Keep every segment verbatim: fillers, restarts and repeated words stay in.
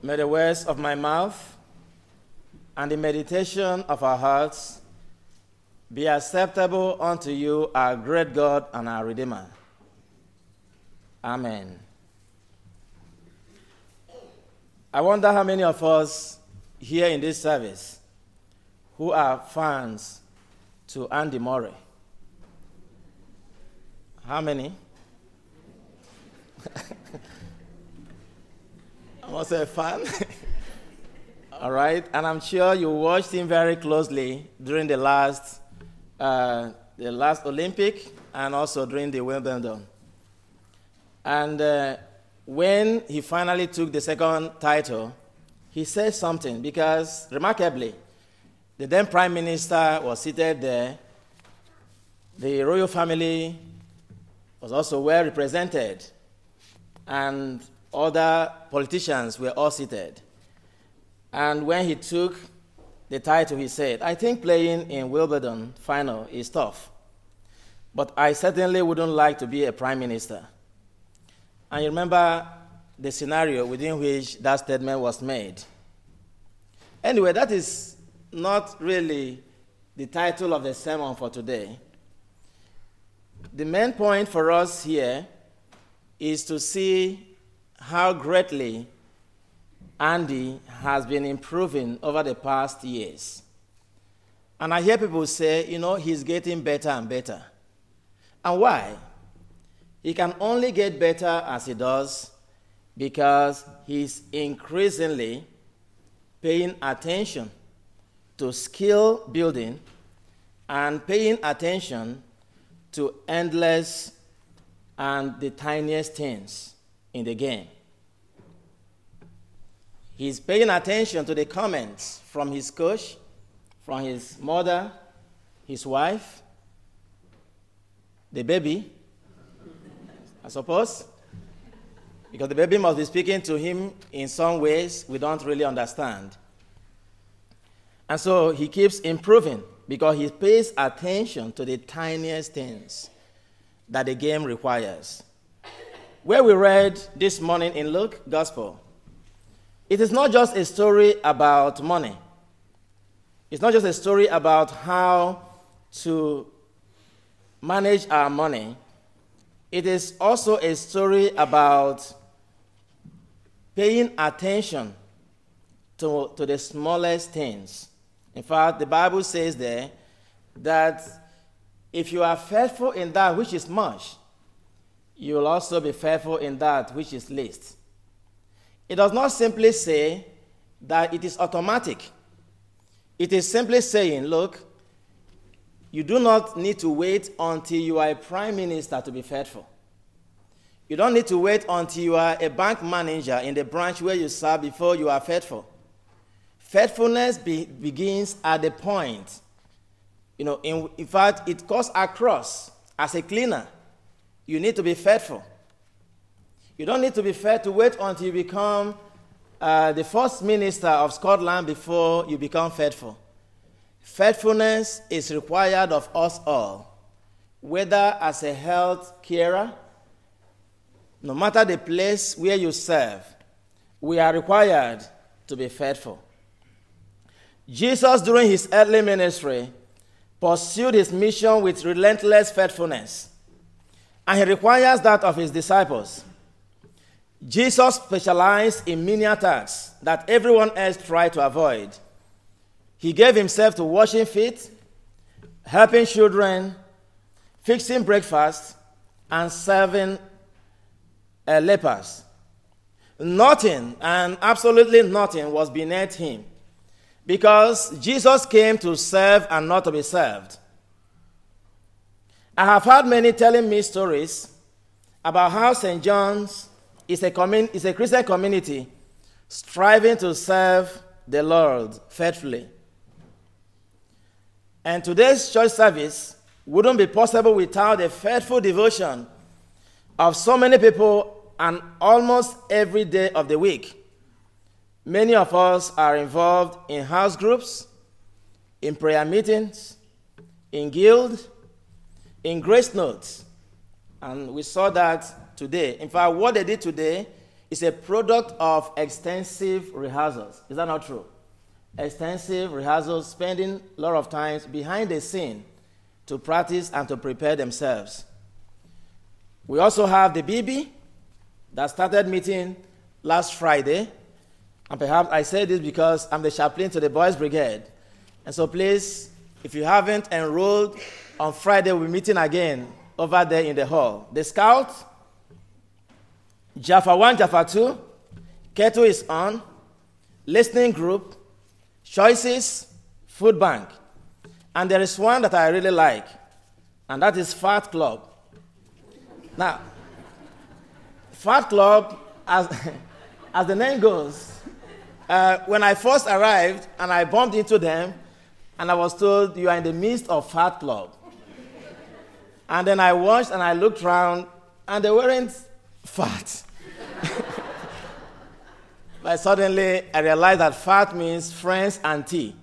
May the words of my mouth and the meditation of our hearts be acceptable unto you, our great God and our Redeemer. Amen. I wonder how many of us here in this service who are fans to Andy Murray. How many? I must say a fan. All right, and I'm sure you watched him very closely during the last, uh, the last Olympic and also during the Wimbledon. And uh, when he finally took the second title, he said something because, remarkably, the then Prime Minister was seated there. The royal family was also well represented, and other politicians were all seated. And when he took the title, he said, I think playing in Wimbledon final is tough, but I certainly wouldn't like to be a prime minister. And you remember the scenario within which that statement was made. Anyway, that is not really the title of the sermon for today. The main point for us here is to see how greatly Andy has been improving over the past years. And I hear people say, you know, he's getting better and better. And why? He can only get better as he does because he's increasingly paying attention to skill building and paying attention to endless and the tiniest things in the game. He's paying attention to the comments from his coach, from his mother, his wife, the baby, I suppose, because the baby must be speaking to him in some ways we don't really understand. And so he keeps improving because he pays attention to the tiniest things that the game requires. Where we read this morning in Luke Gospel, it is not just a story about money. It's not just a story about how to manage our money. It is also a story about paying attention to, to the smallest things. In fact, the Bible says there that if you are faithful in that which is much, you will also be faithful in that which is least. It does not simply say that it is automatic. It is simply saying, look, you do not need to wait until you are a prime minister to be faithful. You don't need to wait until you are a bank manager in the branch where you serve before you are faithful. Faithfulness be, begins at the point. You know, in, in fact, it goes across. As a cleaner, you need to be faithful. You don't need to be fair to wait until you become uh, the first minister of Scotland before you become faithful. Faithfulness is required of us all, whether as a health carer, no matter the place where you serve, we are required to be faithful. Jesus, during his earthly ministry, pursued his mission with relentless faithfulness, and he requires that of his disciples. Jesus specialized in menial tasks that everyone else tried to avoid. He gave himself to washing feet, helping children, fixing breakfast, and serving uh, lepers. Nothing, and absolutely nothing, was beneath him, because Jesus came to serve and not to be served. I have heard many telling me stories about how Saint John's is a, commun- is a Christian community striving to serve the Lord faithfully. And today's church service wouldn't be possible without the faithful devotion of so many people and almost every day of the week. Many of us are involved in house groups, in prayer meetings, in guild, in grace notes. And we saw that today. In fact, what they did today is a product of extensive rehearsals. Is that not true? Extensive rehearsals, spending a lot of time behind the scene to practice and to prepare themselves. We also have the B B that started meeting last Friday. And perhaps I say this because I'm the chaplain to the Boys Brigade. And so please, if you haven't enrolled, on Friday we'll be meeting again over there in the hall. The Scout, Jaffa one, Jaffa two, Keto is on, Listening Group, Choices, Food Bank. And there is one that I really like, and that is Fat Club. Now, Fat Club, as, as the name goes, uh, when I first arrived and I bumped into them, and I was told, you are in the midst of Fat Club. And then I watched and I looked around, and they weren't fat. But suddenly I realized that fat means friends and tea.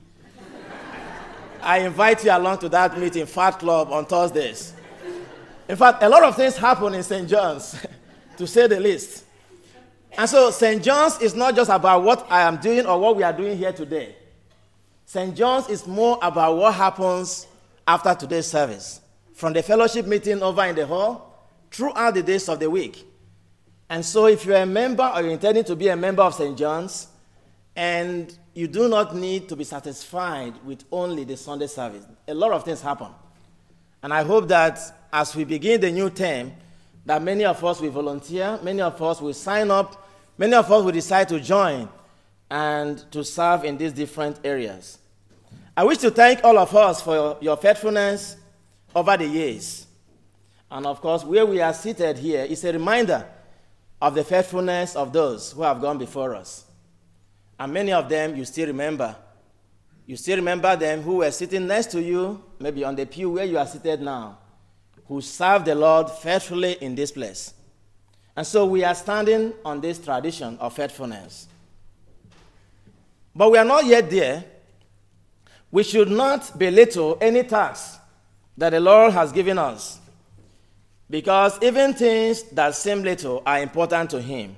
I invite you along to that meeting, Fat Club, on Thursdays. In fact, a lot of things happen in Saint John's, to say the least. And so Saint John's is not just about what I am doing or what we are doing here today. Saint John's is more about what happens after today's service, from the fellowship meeting over in the hall throughout the days of the week. And so if you're a member or you're intending to be a member of Saint John's, and you do not need to be satisfied with only the Sunday service, a lot of things happen. And I hope that as we begin the new term, that many of us will volunteer, many of us will sign up, many of us will decide to join and to serve in these different areas. I wish to thank all of us for your faithfulness over the years. And of course, where we are seated here is a reminder of the faithfulness of those who have gone before us. And many of them you still remember. You still remember them who were sitting next to you, maybe on the pew where you are seated now, who served the Lord faithfully in this place. And so we are standing on this tradition of faithfulness. But we are not yet there. We should not belittle any task that the Lord has given us, because even things that seem little are important to Him.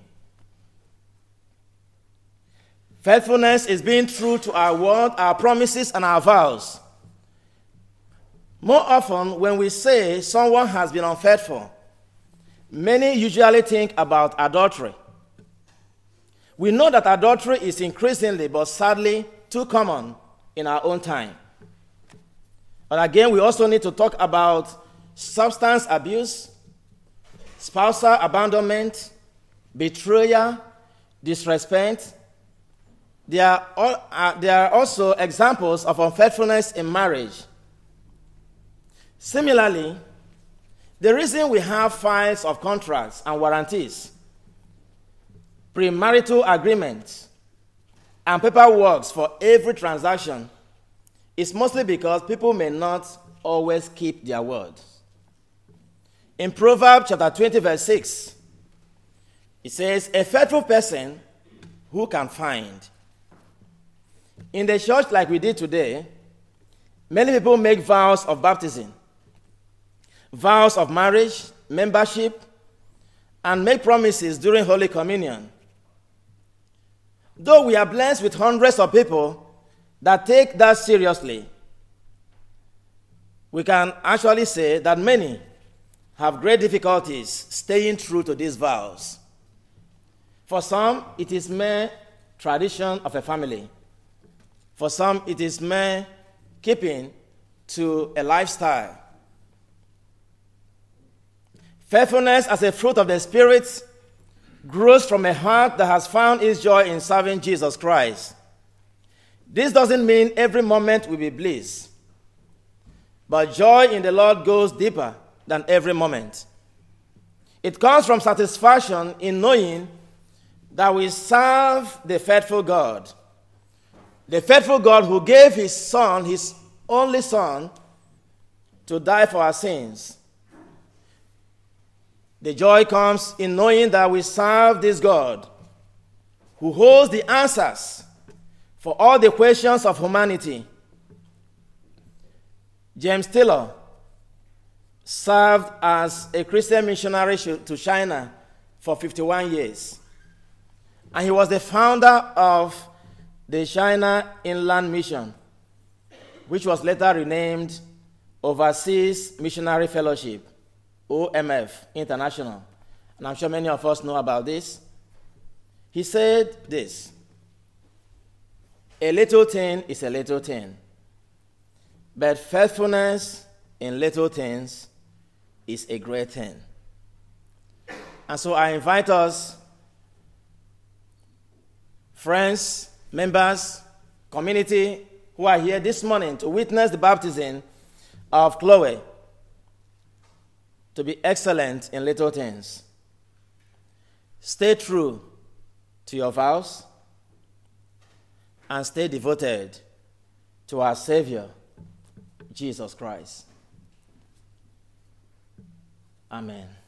Faithfulness is being true to our word, our promises, and our vows. More often, when we say someone has been unfaithful, many usually think about adultery. We know that adultery is increasingly, but sadly, too common in our own time. But again, we also need to talk about substance abuse, spousal abandonment, betrayal, disrespect. There are, all, uh, there are also examples of unfaithfulness in marriage. Similarly, the reason we have files of contracts and warranties, premarital agreements, and paperwork for every transaction is mostly because people may not always keep their words. In Proverbs chapter twenty, verse six, it says, "A faithful person who can find?" In the church like we did today, many people make vows of baptism, vows of marriage, membership, and make promises during Holy Communion. Though we are blessed with hundreds of people that take that seriously, we can actually say that many have great difficulties staying true to these vows. For some, it is mere tradition of a family. For some, it is mere keeping to a lifestyle. Faithfulness as a fruit of the Spirit grows from a heart that has found its joy in serving Jesus Christ. This doesn't mean every moment will be bliss, but joy in the Lord goes deeper than every moment. It comes from satisfaction in knowing that we serve the faithful God, the faithful God who gave His Son, His only Son, to die for our sins. The joy comes in knowing that we serve this God who holds the answers for all the questions of humanity. James Taylor served as a Christian missionary to China for fifty-one years. And he was the founder of the China Inland Mission, which was later renamed Overseas Missionary Fellowship, O M F International. And I'm sure many of us know about this. He said this: a little thing is a little thing, but faithfulness in little things is a great thing. And so I invite us, friends, members, community who are here this morning to witness the baptism of Chloe, to be excellent in little things. Stay true to your vows and stay devoted to our Savior, Jesus Christ. Amen.